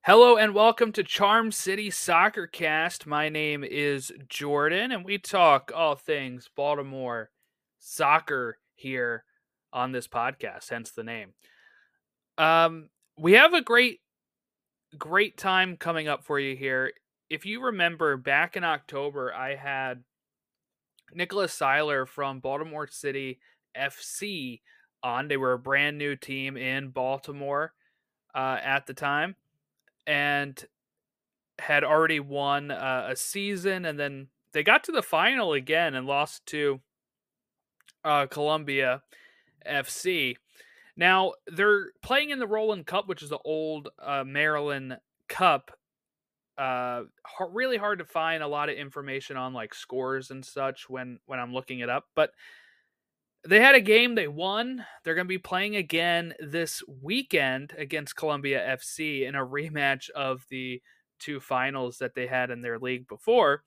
Hello and welcome to Charm City Soccer Cast. My name is Jordan, and we talk all things Baltimore soccer here on this podcast, hence the name. We have a great time coming up for you here. If you remember, back in October, I had Nicholas Seiler from Baltimore City FC on. They were a brand new team in Baltimore at the time, and had already won a season, and then they got to the final again and lost to Columbia FC. Now they're playing in the Roland Cup, which is the old Maryland Cup. Really hard to find a lot of information on like scores and such when I'm looking it up, but they had a game, they won. They're going to be playing again this weekend against Columbia FC in a rematch of the two finals that they had in their league before.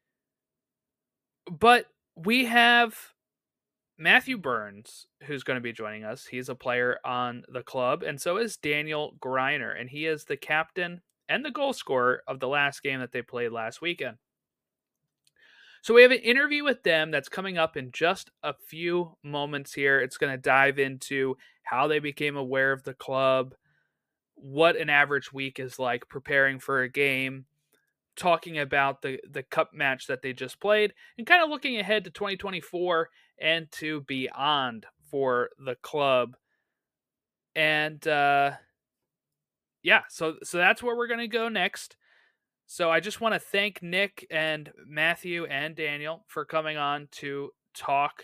But we have Matthew Burns, who's going to be joining us. He's a player on the club, and so is Daniel Greiner, and he is the captain and the goal scorer of the last game that they played last weekend. So we have an interview with them that's coming up in just a few moments here. It's going to dive into how they became aware of the club, what an average week is like preparing for a game, talking about the cup match that they just played, and kind of looking ahead to 2024 and to beyond for the club. And yeah, so that's where we're going to go next. So I just want to thank Nick and Matthew and Daniel for coming on to talk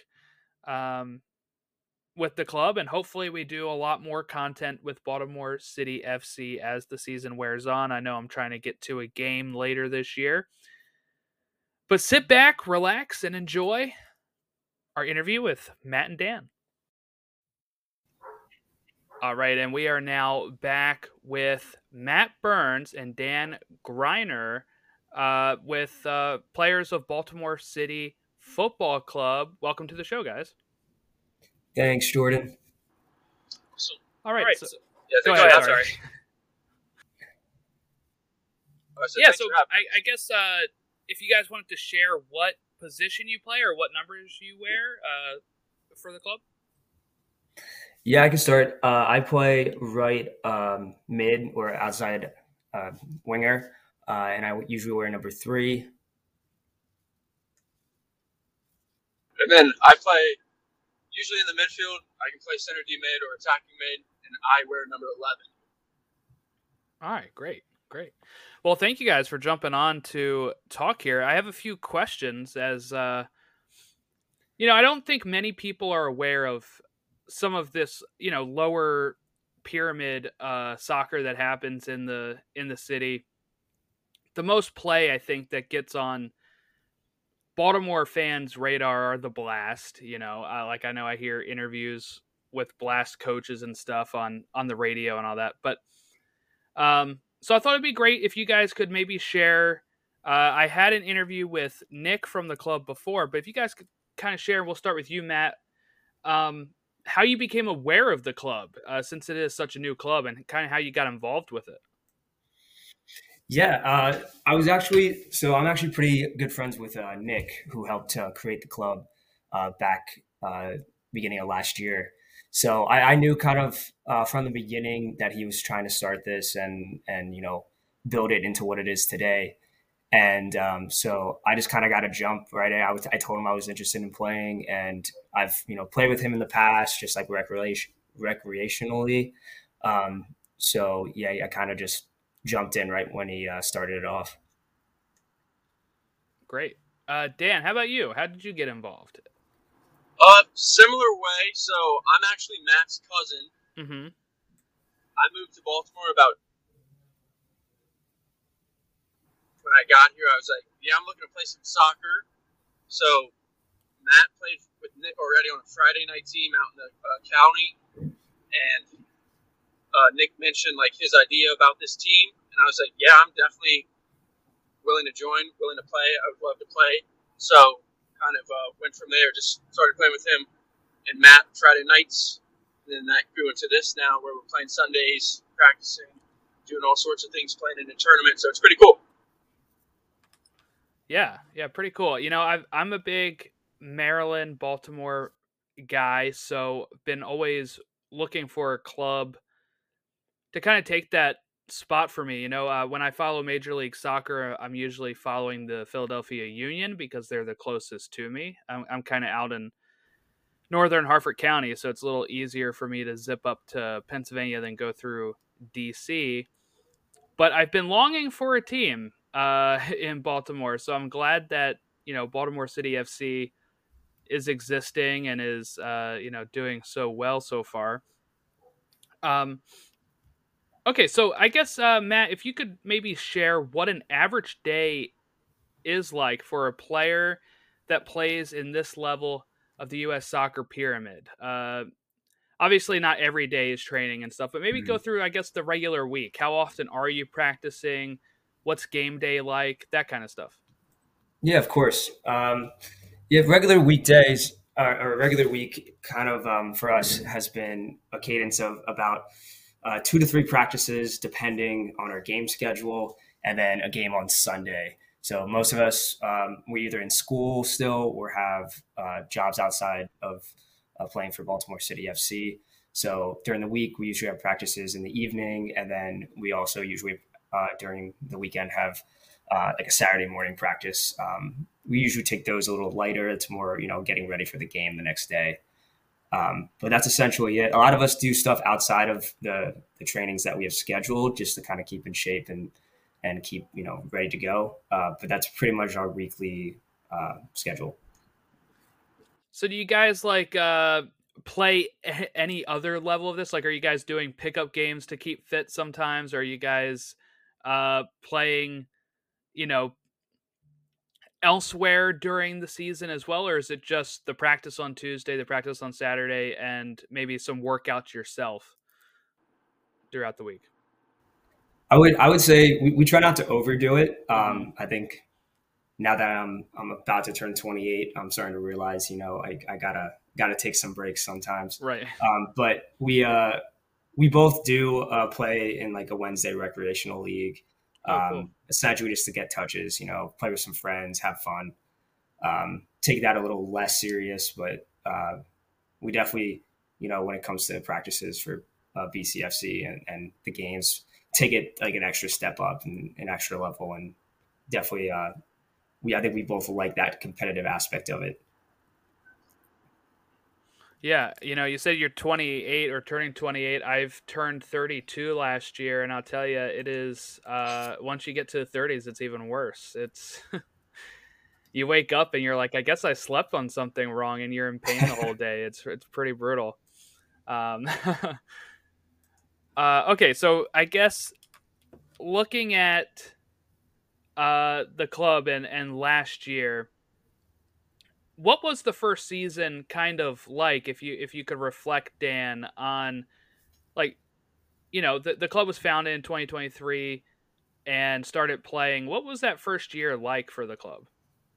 with the club, and hopefully we do a lot more content with Baltimore City FC as the season wears on. I know I'm trying to get to a game later this year. But sit back, relax, and enjoy our interview with Matt and Dan. All right, and we are now back with Matt Burns and Dan Greiner with players of Baltimore City Football Club. Welcome to the show, guys. Thanks, Jordan. All right. So, go ahead. Sorry. So I guess if you guys wanted to share what position you play or what numbers you wear for the club. Yeah, I can start. I play right mid or outside winger, and I usually wear number 3. And then I play usually in the midfield. I can play center D mid or attacking mid, and I wear number 11. All right, great. Well, thank you guys for jumping on to talk here. I have a few questions as, I don't think many people are aware of some of this, lower pyramid soccer that happens in the city. The most play, I think, that gets on Baltimore fans' radar are the Blast. I know I hear interviews with Blast coaches and stuff on the radio and all that. But so I thought it'd be great if you guys could maybe share. I had an interview with Nick from the club before, but if you guys could kind of share, we'll start with you, Matt. How you became aware of the club, since it is such a new club, and kind of how you got involved with it. Yeah, I'm actually pretty good friends with Nick, who helped create the club back beginning of last year. So I knew kind of from the beginning that he was trying to start this and build it into what it is today. And so I just kind of got a jump right. I told him I was interested in playing, and I've played with him in the past, just like recreationally. So yeah, I kind of just jumped in right when he started it off. Great. Dan, how about you? How did you get involved? Similar way. So I'm actually Matt's cousin. Mm-hmm. I moved to Baltimore about when I got here. I was like, yeah, I'm looking to play some soccer. So Matt played with Nick already on a Friday night team out in the county, and Nick mentioned like his idea about this team, and I was like, yeah, I'm definitely willing to join, willing to play. I would love to play. So kind of went from there, just started playing with him and Matt Friday nights, and then that grew into this now where we're playing Sundays, practicing, doing all sorts of things, playing in a tournament. So it's pretty cool. Yeah, pretty cool. I'm a big Maryland, Baltimore guy, so been always looking for a club to kind of take that spot for me. When I follow Major League Soccer, I'm usually following the Philadelphia Union because they're the closest to me. I'm kind of out in northern Harford County, so it's a little easier for me to zip up to Pennsylvania than go through DC. But I've been longing for a team in Baltimore, so I'm glad that Baltimore City FC is existing and is doing so well so far. Okay, so I guess Matt, if you could maybe share what an average day is like for a player that plays in this level of the U.S. soccer pyramid. Obviously, not every day is training and stuff, but maybe go through, I guess, the regular week. How often are you practicing? What's game day like? That kind of stuff. Yeah, of course. Regular weekdays or a regular week kind of for us has been a cadence of about 2 to 3 practices depending on our game schedule, and then a game on Sunday. So most of us, we're either in school still or have jobs outside of playing for Baltimore City FC. So during the week, we usually have practices in the evening, and then we also usually during the weekend have like a Saturday morning practice. We usually take those a little lighter. It's more, getting ready for the game the next day. But that's essentially it. A lot of us do stuff outside of the trainings that we have scheduled just to kind of keep in shape and keep, ready to go. But that's pretty much our weekly schedule. So do you guys play any other level of this? Like, are you guys doing pickup games to keep fit sometimes? Or are you guys playing, elsewhere during the season as well? Or is it just the practice on Tuesday, the practice on Saturday, and maybe some workouts yourself throughout the week? I would say we try not to overdo it. I think now that I'm about to turn 28, I'm starting to realize, I gotta take some breaks sometimes. Right. But we both do play in like a Wednesday recreational league. Cool. Essentially just to get touches, play with some friends, have fun. Take that a little less serious, but we definitely, when it comes to practices for BCFC and the games, take it like an extra step up and an extra level, and definitely I think we both like that competitive aspect of it. Yeah, you said you're 28 or turning 28. I've turned 32 last year, and I'll tell you, it is once you get to the 30s, it's even worse. It's you wake up and you're like, I guess I slept on something wrong, and you're in pain the whole day. It's pretty brutal. Okay, so I guess looking at the club and last year, what was the first season kind of like? If you could reflect, Dan, on like the club was founded in 2023 and started playing. What was that first year like for the club?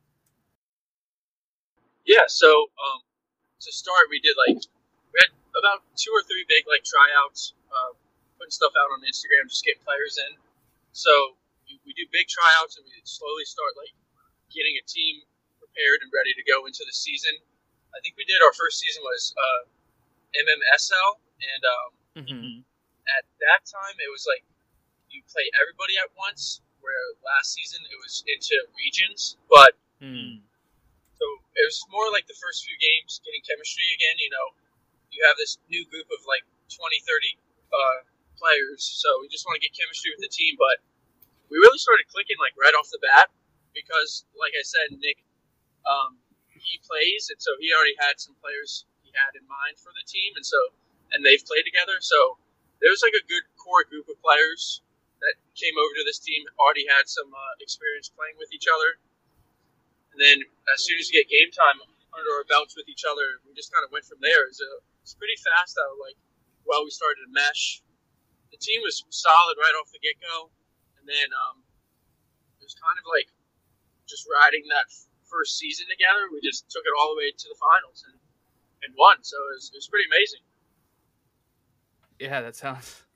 Yeah, so to start, we had about 2 or 3 big tryouts, putting stuff out on Instagram, just getting players in. So we do big tryouts, and we slowly start getting a team prepared and ready to go into the season. I think we did our first season was MMSL, and at that time it was like you play everybody at once. Where last season it was into regions, but. So it was more like the first few games, getting chemistry again. You have this new group of 20, 30 players, so we just want to get chemistry with the team. But we really started clicking right off the bat because, like I said, Nick, he plays, and so he already had some players he had in mind for the team, and they've played together. So there was a good core group of players that came over to this team, already had some experience playing with each other. And then as soon as we get game time under our belts with each other, we just kind of went from there. It's pretty fast how we started to mesh. The team was solid right off the get-go. And then it was kind of just riding that first season together. We just took it all the way to the finals and won. So it was pretty amazing. Yeah, that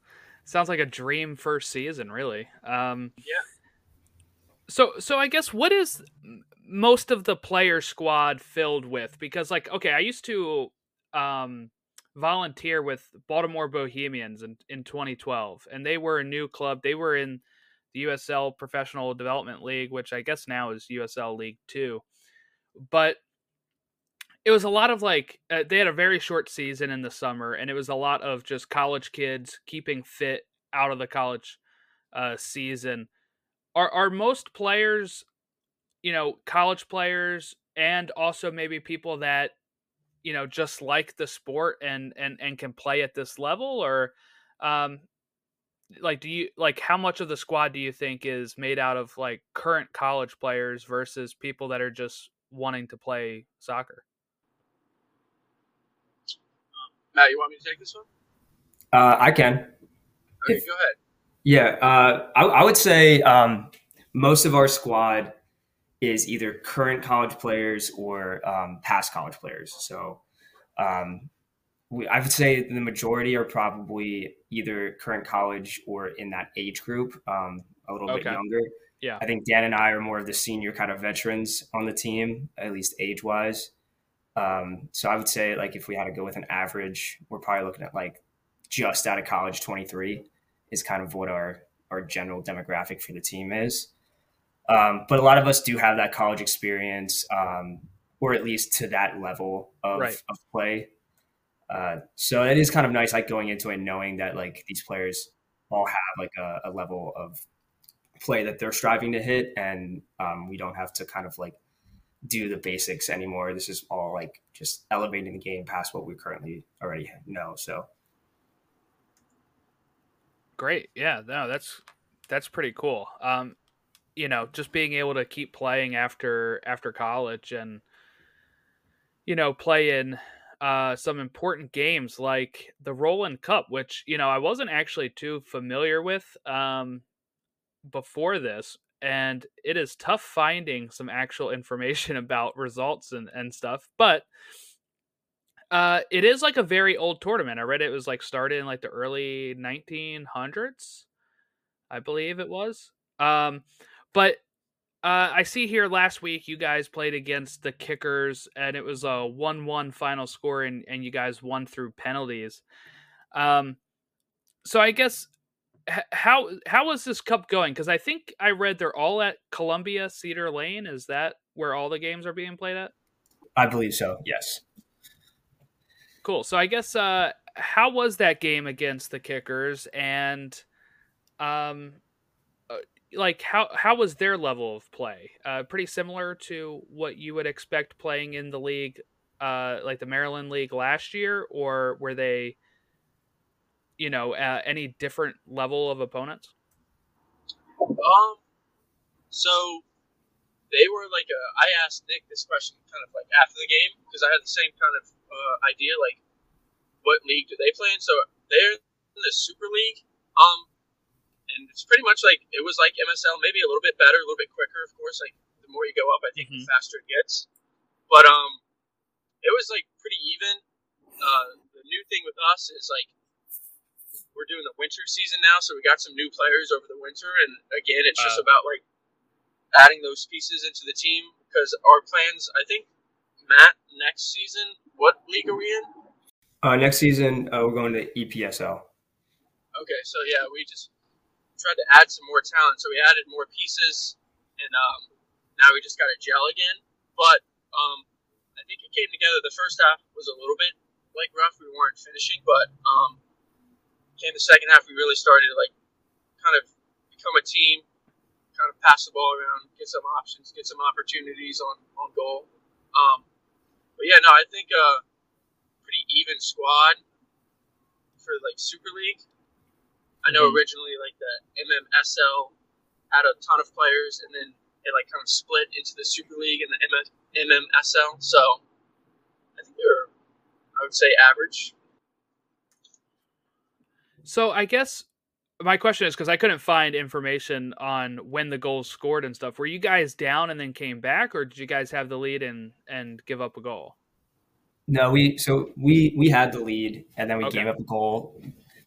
Sounds like a dream first season, really. Yeah. So I guess what is most of the player squad filled with? Because like, okay, I used to um, volunteer with Baltimore Bohemians in 2012, and they were a new club. They were in the USL Professional Development League, which I guess now is USL League Two. But it was a lot of like they had a very short season in the summer, and it was a lot of just college kids keeping fit out of the college season. Are most players, college players, and also maybe people that just like the sport and can play at this level, or um, like do you like how much of the squad do you think is made out of like current college players versus people that are just wanting to play soccer? Matt, you want me to take this one? I can. Okay, go ahead. Yeah, I would say most of our squad is either current college players or past college players. So um, I would say the majority are probably either current college or in that age group, a little bit Okay. younger. Yeah. I think Dan and I are more of the senior kind of veterans on the team, at least age wise. So I would say like if we had to go with an average, we're probably looking at like just out of college 23 is kind of what our general demographic for the team is. But a lot of us do have that college experience, or at least to that level Right. of play. So it is kind of nice, like going into it knowing that like these players all have like a level of play that they're striving to hit, and we don't have to kind of like do the basics anymore. This is all like just elevating the game past what we currently already know. So Great. Yeah. No, that's pretty cool. Just being able to keep playing after college and play in some important games like the Roland Cup, which I wasn't actually too familiar with before this, and it is tough finding some actual information about results and stuff. But it is like a very old tournament. I read it was like started in like the early 1900s, I believe it was. But I see here last week you guys played against the Kickers, and it was a 1-1 final score, and you guys won through penalties. Um, so I guess how is this cup going? Because I think I read they're all at Columbia Cedar Lane. Is that where all the games are being played at? I believe so. Yes. Cool. So I guess how was that game against the Kickers, and um, like how was their level of play? Pretty similar to what you would expect playing in the league, like the Maryland League last year, or were they, any different level of opponents? So they were like I asked Nick this question kind of like after the game because I had the same kind of idea, like what league do they play in? So they're in the Super League, and it's pretty much like it was like MSL, maybe a little bit better, a little bit quicker. Of course, like the more you go up, I think the faster it gets. But it was like pretty even. The new thing with us is like we're doing the winter season now, so we got some new players over the winter, and again, it's just about like adding those pieces into the team because our plans. I think Matt, next season, what league are we in? Next season, we're going to EPSL. Okay, so yeah, we just tried to add some more talent, so we added more pieces, and now we just got to gel again. But I think it came together. The first half was a little bit like rough; we weren't finishing, but came the second half, we really started to like kind of become a team, kind of pass the ball around, get some options, get some opportunities on goal. But yeah, no, I think pretty even squad for like Super League. I know originally like the MMSL had a ton of players, and then it like kind of split into the Super League and the MMSL. So I think they're, I would say, average. So I guess my question is because I couldn't find information on when the goals scored and stuff. Were you guys down and then came back, or did you guys have the lead and give up a goal? No, we had the lead and then we Okay. gave up a goal.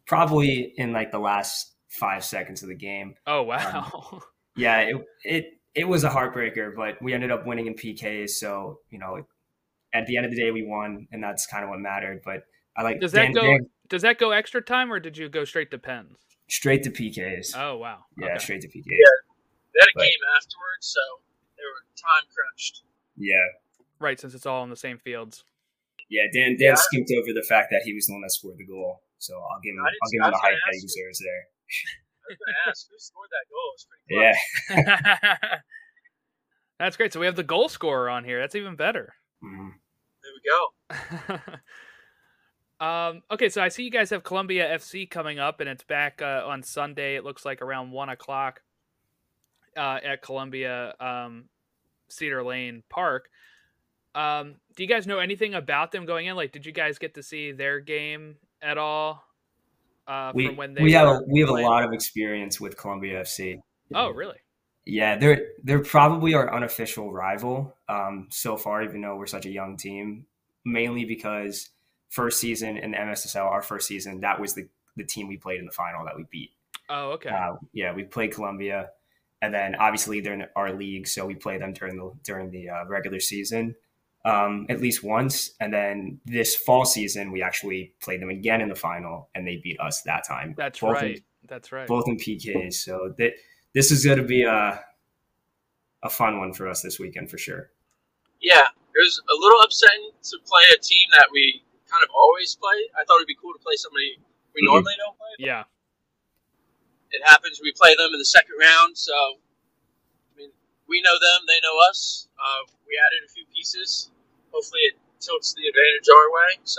probably in like the last 5 seconds of the game. Oh Um, wow. yeah, it was a heartbreaker, but we ended up winning in PKs. So at the end of the day, we won, and that's kind of what mattered. But I like Does that go Dan does that go extra time or did you go straight to pens? straight to PKs. Oh wow. Yeah, Okay. straight to PKs. Yeah, they had a But game afterwards, so they were time crunched. yeah, Right, since it's all on the same fields. yeah. Dan Yeah, skipped over the fact that he was the one that scored the goal. So I'll give him I the was hype gonna that he ask you. deserves there. I was going to ask who scored that goal. It was pretty clutch. Yeah. That's great. So we have the goal scorer on here. That's even better. Mhm. There we go. Okay, so I see you guys have Columbia FC coming up, and it's back on Sunday. It looks like around 1:00 at Columbia Cedar Lane Park. Do you guys know anything about them going in? Like, did you guys get to see their game at all from when they we have were a playing? lot of experience with Columbia FC. Oh, really? Yeah, they're probably our unofficial rival so far, even though we're such a young team. Mainly because first season in the MSSL, our first season, that was the team we played in the final that we beat. Oh, okay. Yeah, we played Columbia, and then obviously they're in our league, so we play them during the regular season at least once, and then this fall season we actually played them again in the final, and they beat us that time. That's both right. In, That's right. both in PKs. So this is going to be a fun one for us this weekend for sure. Yeah, it was a little upsetting to play a team that we kind of always play. I thought it'd be cool to play somebody we normally don't play. Yeah. It happens. We play them in the second round, so I mean, we know them, they know us. We added a few pieces. Hopefully, it tilts the advantage our way. So.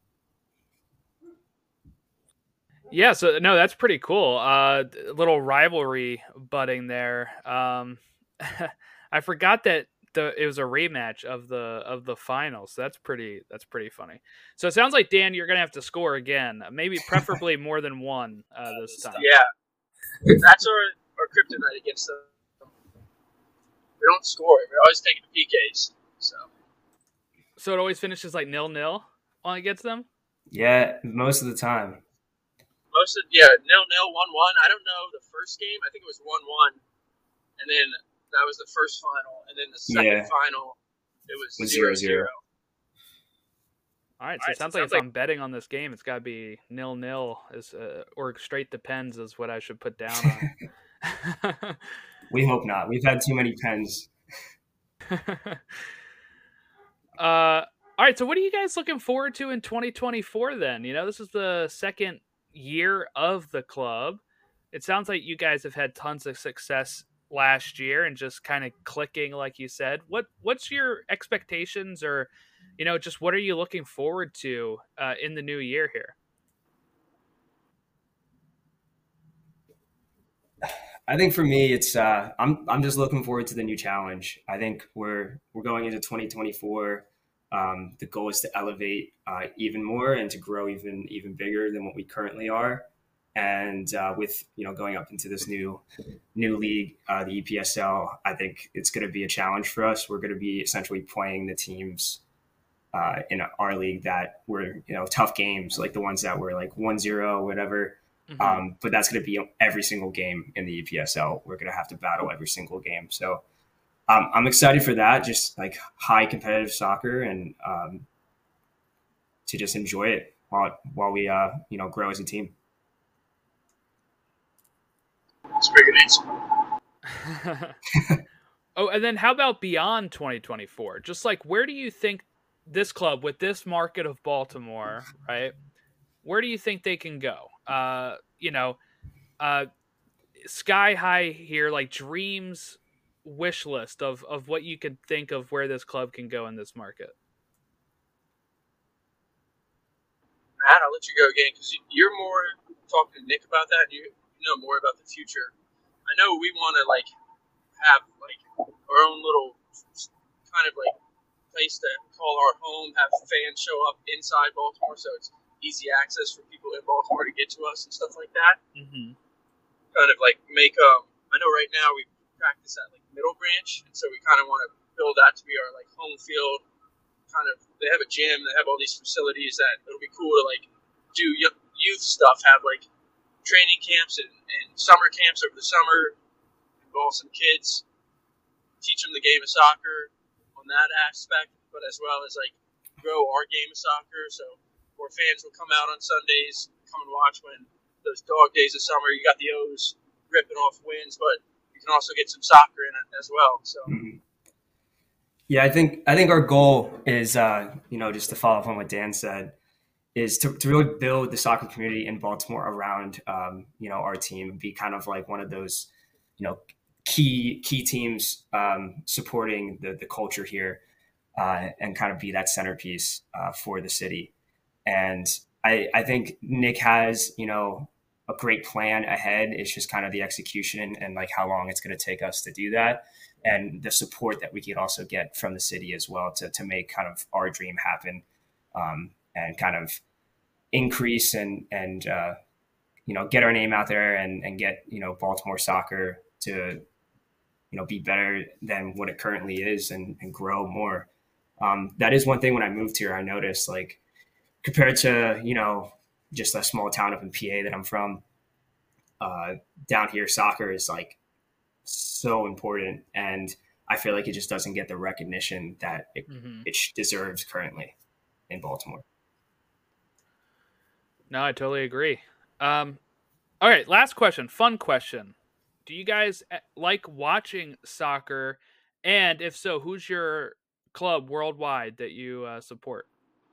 Yeah, so no, that's pretty cool. Little rivalry budding there. I forgot that it was a rematch of the finals. So that's pretty funny. So it sounds like, Dan, you're gonna have to score again, maybe preferably more than one this time. Yeah, that's our kryptonite against them. We don't score. We're always taking the PKs. So it always finishes like 0-0 on against them. Yeah, most of the time. 0-0, 1-1. I don't know the first game. I think it was 1-1, and then that was the first final, and then the second final it was 0-0. All right, so it sounds like if I'm betting on this game, it's got to be 0-0 or straight to pens is what I should put down on. We hope not. We've had too many pens. All right, so what are you guys looking forward to in 2024 then? This is the second year of the club. It sounds like you guys have had tons of success last year and just kind of clicking, like you said. What's your expectations, or just what are you looking forward to in the new year here? I think for me, it's I'm just looking forward to the new challenge. I think we're going into 2024. The goal is to elevate even more and to grow even bigger than what we currently are. And with going up into this new league, the EPSL, I think it's going to be a challenge for us. We're going to be essentially playing the teams in our league that were tough games, like the ones that were like 1-0, whatever. Mm-hmm. But that's going to be every single game in the EPSL. We're going to have to battle every single game. So I'm excited for that. Just like high competitive soccer, and to just enjoy it while we grow as a team. That's a pretty good answer. Oh, and then how about beyond 2024? Just like, where do you think this club with this market of Baltimore, right? Where do you think they can go? Sky high here, like dreams, wish list of what you could think of where this club can go in this market. Matt, I'll let you go again because you're more talking to Nick about that. You know more about the future. I know we want to have our own little kind of place to call our home, have fans show up inside Baltimore, so it's easy access for people in Baltimore to get to us and stuff like that. Mm-hmm. Kind of make I know right now we practice at Middle Branch, and so we kind of want to build that to be our home field. Kind of, they have a gym, they have all these facilities that it'll be cool to do youth stuff, have like training camps and summer camps over the summer, involve some kids, teach them the game of soccer on that aspect, but as well as like grow our game of soccer. So more fans will come out on Sundays, come and watch when those dog days of summer. You got the O's ripping off wins, but you can also get some soccer in it as well. So. Yeah, I think our goal is, just to follow up on what Dan said, is to really build the soccer community in Baltimore around, our team, and be kind of like one of those, key teams supporting the culture here, and kind of be that centerpiece for the city. And I think Nick has, a great plan ahead. It's just kind of the execution and like how long it's going to take us to do that, and the support that we could also get from the city as well to make kind of our dream happen, and kind of increase and get our name out there and get, Baltimore soccer to, be better than what it currently is, and grow more. That is one thing when I moved here, I noticed, like, compared to, just a small town up in PA that I'm from, down here, soccer is like so important. And I feel like it just doesn't get the recognition that it deserves currently in Baltimore. No, I totally agree. All right, last question, fun question. Do you guys like watching soccer? And if so, who's your club worldwide that you support?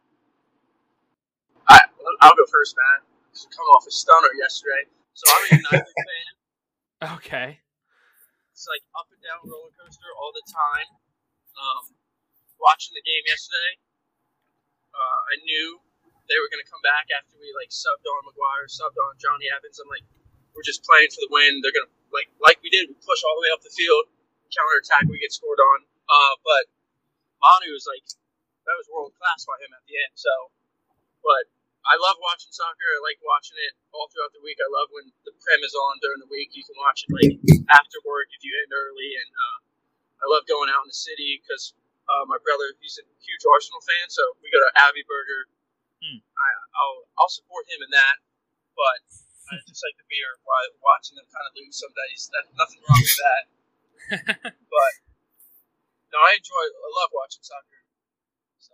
I'll go first, Matt. Come off a stunner yesterday. So I'm a United fan. Okay. It's like up and down roller coaster all the time. Watching the game yesterday, I knew they were going to come back after we like subbed on Maguire, subbed on Johnny Evans. I'm like, we're just playing for the win. They're going to like we did. We push all the way up the field, counter attack. We get scored on. But Manu was like, that was world class by him at the end. So, but I love watching soccer. I like watching it all throughout the week. I love when the Prem is on during the week. You can watch it like after work if you end early. And I love going out in the city because my brother, he's a huge Arsenal fan. So we go to Abbey Burger. I'll support him in that. But I just like the beer while watching them kind of lose some days. Nothing wrong with that. But no, I love watching soccer. So.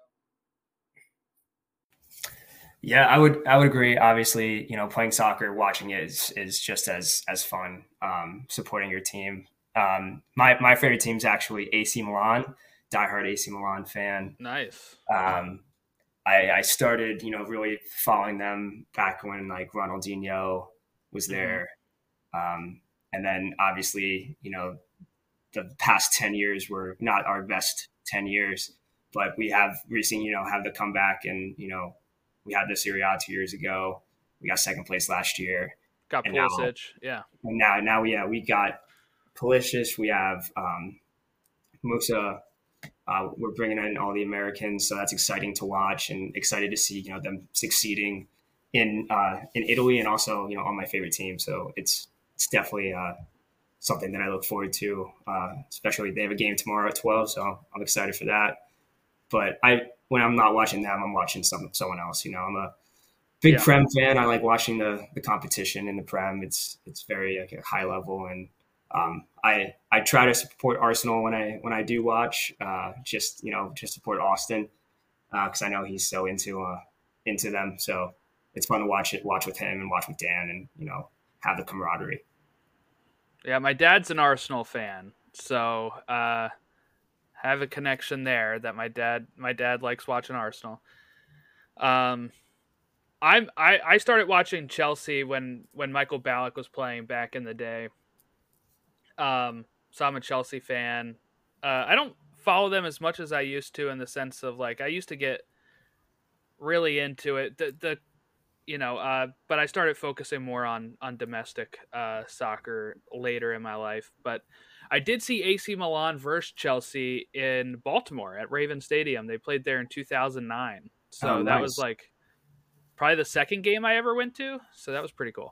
Yeah, I would agree. Obviously, playing soccer, watching it is just as fun. Supporting your team. My favorite team is actually AC Milan. Diehard AC Milan fan. Nice. I started, really following them back when like Ronaldinho was there. And then obviously, the past 10 years were not our best 10 years, but we have recently, have the comeback, and, we had the Serie A 2 years ago. We got second place last year. Got Pulisic. Yeah. And now we got Pulisic. We have Musa. We're bringing in all the Americans, so that's exciting to watch, and excited to see them succeeding in Italy, and also on my favorite team. So it's definitely something that I look forward to. Especially they have a game tomorrow at 12, so I'm excited for that. But when I'm not watching them, I'm watching someone else. I'm a big Prem fan. I like watching the competition in the Prem. It's very like a high level, and I try to support Arsenal when I do watch, just support Austin, because I know he's so into them. So it's fun to watch with him and watch with Dan, and have the camaraderie. Yeah, my dad's an Arsenal fan, so have a connection there. That my dad likes watching Arsenal. I started watching Chelsea when Michael Ballack was playing back in the day. So I'm a Chelsea fan. I don't follow them as much as I used to, in the sense of like I used to get really into it. But I started focusing more on domestic soccer later in my life. But I did see AC Milan versus Chelsea in Baltimore at Raven Stadium. They played there in 2009. So that was like probably the second game I ever went to. So that was pretty cool.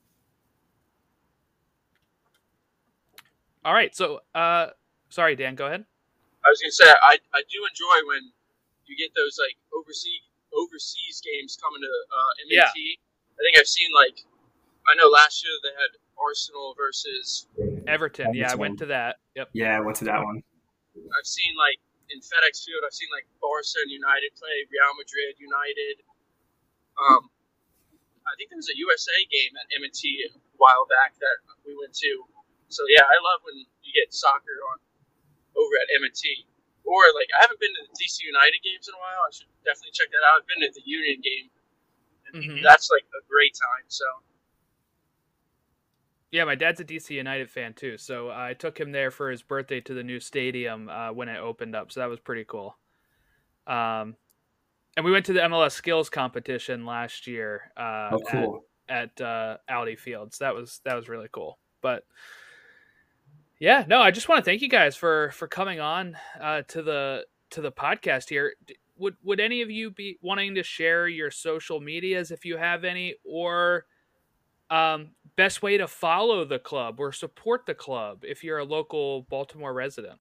All right, so sorry, Dan, go ahead. I was gonna say I do enjoy when you get those like overseas games coming to MAT. I think I've seen I know last year they had Arsenal versus Everton. Yeah, I went to that. Yep. Yeah, I went to that one. I've seen in FedEx Field, I've seen Barca and United play, Real Madrid, United. I think there was a USA game at M&T a while back that we went to. So yeah, I love when you get soccer on over at M&T. Or I haven't been to the DC United games in a while. I should definitely check that out. I've been to the Union game, and that's a great time. So. Yeah, my dad's a DC United fan too, so I took him there for his birthday to the new stadium when it opened up. So that was pretty cool. And we went to the MLS skills competition last year cool. at Audi Fields. That was really cool. But yeah, no, I just want to thank you guys for coming on to the podcast here. Would any of you be wanting to share your social medias if you have any, or best way to follow the club or support the club if you're a local Baltimore resident?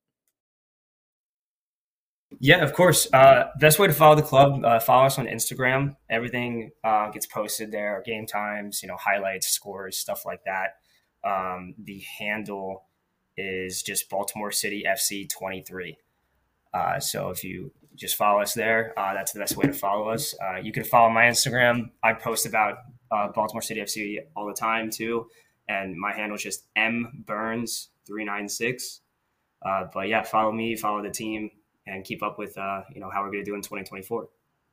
Yeah, of course. Best way to follow the club, follow us on Instagram. Everything gets posted there, game times, highlights, scores, stuff like that. The handle is just Baltimore City FC 23. So if you just follow us there, that's the best way to follow us. You can follow my Instagram. I post about Baltimore City FC all the time too. And my handle is just mburns396. But yeah, follow me, follow the team, and keep up with how we're going to do in 2024.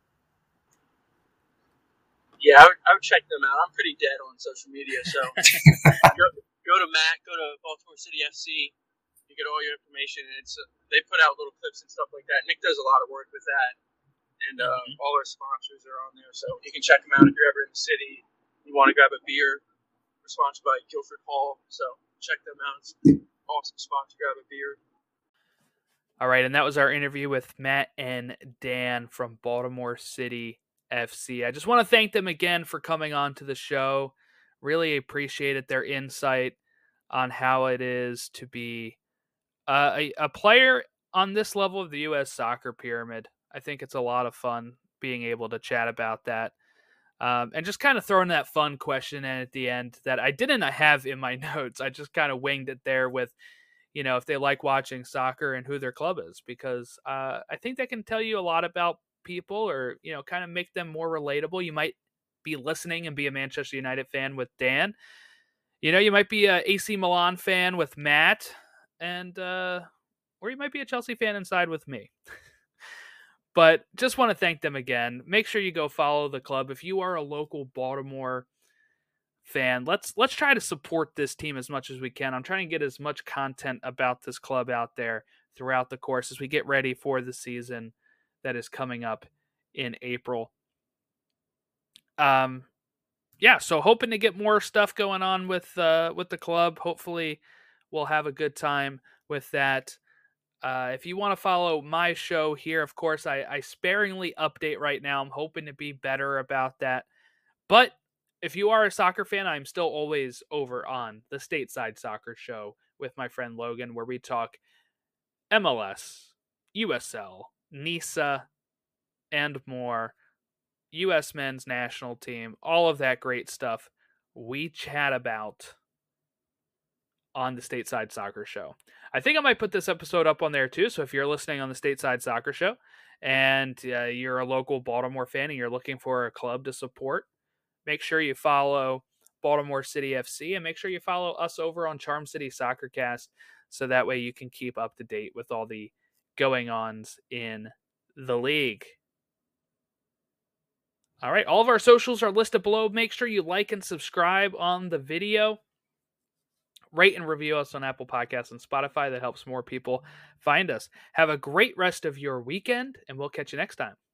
Yeah, I would check them out. I'm pretty dead on social media, so go to Matt, go to Baltimore City FC. You get all your information, and they put out little clips and stuff like that. Nick does a lot of work with that, and all our sponsors are on there, so you can check them out if you're ever in the city. You want to grab a beer. We're sponsored by Guilford Hall, so check them out. It's an awesome spot to grab a beer. All right, and that was our interview with Matt and Dan from Baltimore City FC. I just want to thank them again for coming on to the show. Really appreciated their insight on how it is to be a player on this level of the U.S. soccer pyramid. I think it's a lot of fun being able to chat about that. And just kind of throwing that fun question in at the end that I didn't have in my notes. I just kind of winged it there with, if they like watching soccer and who their club is, because I think that can tell you a lot about people, or, kind of make them more relatable. You might be listening and be a Manchester United fan with Dan. You might be a AC Milan fan with Matt, and or you might be a Chelsea fan inside with me. But just want to thank them again. Make sure you go follow the club. If you are a local Baltimore fan, let's try to support this team as much as we can. I'm trying to get as much content about this club out there throughout the course as we get ready for the season that is coming up in April. Yeah, so hoping to get more stuff going on with the club. Hopefully we'll have a good time with that. If you want to follow my show here, of course, I sparingly update right now. I'm hoping to be better about that. But if you are a soccer fan, I'm still always over on the Stateside Soccer Show with my friend Logan, where we talk MLS, USL, NISA, and more. U.S. men's national team, all of that great stuff we chat about on the Stateside Soccer Show. I think I might put this episode up on there too, so if you're listening on the Stateside Soccer Show and you're a local Baltimore fan and you're looking for a club to support, make sure you follow Baltimore City FC and make sure you follow us over on Charm City Soccercast, so that way you can keep up to date with all the going-ons in the league. All right, all of our socials are listed below. Make sure you like and subscribe on the video. Rate and review us on Apple Podcasts and Spotify. That helps more people find us. Have a great rest of your weekend, and we'll catch you next time.